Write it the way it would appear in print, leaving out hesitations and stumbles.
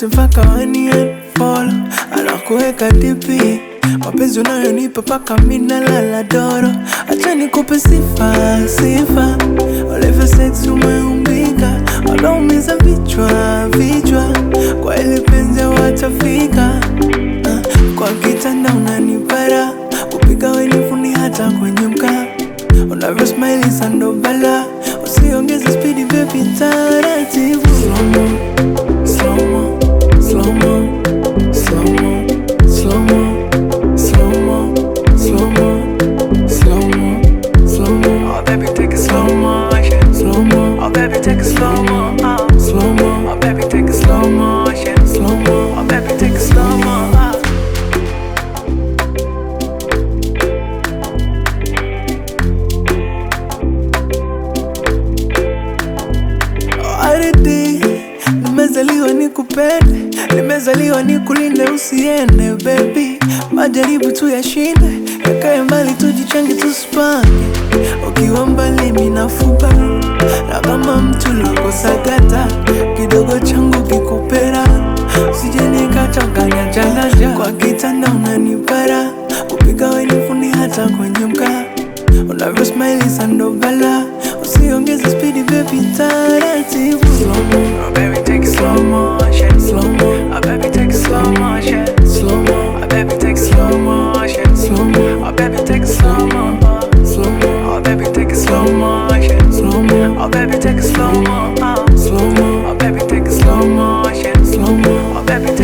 yote mpaka waniunfollow. Anakuweka DP, mapenzi unayonipa paka mina lala doro. Acha nikupe sifa, sifa, ulivyo sex umeumbika. Wanaumiza vichwa, vichwa, kwa ili penzi watafika. Kwa kitanda unanipara, kupiga wenifuni hata kwenye mkaa. Unavyo smile sando bala, usiongeze speedy baby taratibu. Slow-mo, slow-mo, slow-mo, slow-mo, slow-mo, slow-mo, slow-mo, slow-mo, slow-mo. Oh baby take it slow motion, slow-mo. Oh baby take it slow-mo, slow-mo. Oh baby take it slow motion, slow-mo. Oh baby take it slow-mo. Nimezaliwa nikupende, nimezaliwa nikulinde, usiende baby. Majaribu tu yashinde, yakae mbali tujichenge tusipange. Ukiwa mbali mimi nafuba, na kama mtu lakosagata, kidogo changu kikupera. Usije nikachanganya jalaja, kwa kitanda unanipara, kupiga wenifuni hata kwenye mkaa. Unavyo smile sando bala, usiongeze speedy baby taratibu. Slow-mo, oh baby take it slow motion, slow-mo. Oh baby take it slow motion, slow-mo. Oh baby take it slow motion, slow-mo. Oh baby take it slow-mo, slow-mo. Oh baby take it slow motion, slow-mo. Oh baby take it slow-mo, slow-mo. Oh baby take it slow motion, slow-mo. Oh baby